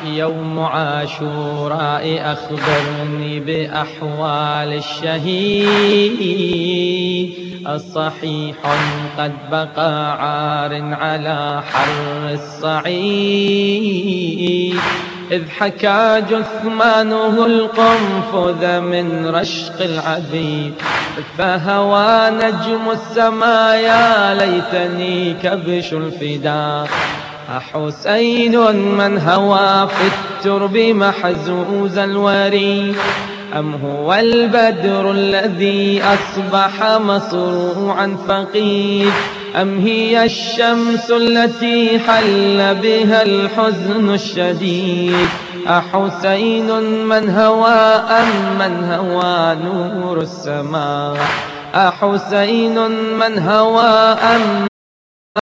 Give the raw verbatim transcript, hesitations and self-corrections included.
يوم عاشوراء أخبرني بأحوال الشهيد الصحيح قد بقى عار على حر الصعيد إذ حكى جثمانه القنفذ من رشق العبيد فهوى نجم السماء يا ليتني كبش الفداء أحسين من هوى في الترب محزوز الوريد أم هو البدر الذي أصبح مصروعا فقيد أم هي الشمس التي حل بها الحزن الشديد أحسين من هوى أم من هوى نور السماء أحسين من هوى أم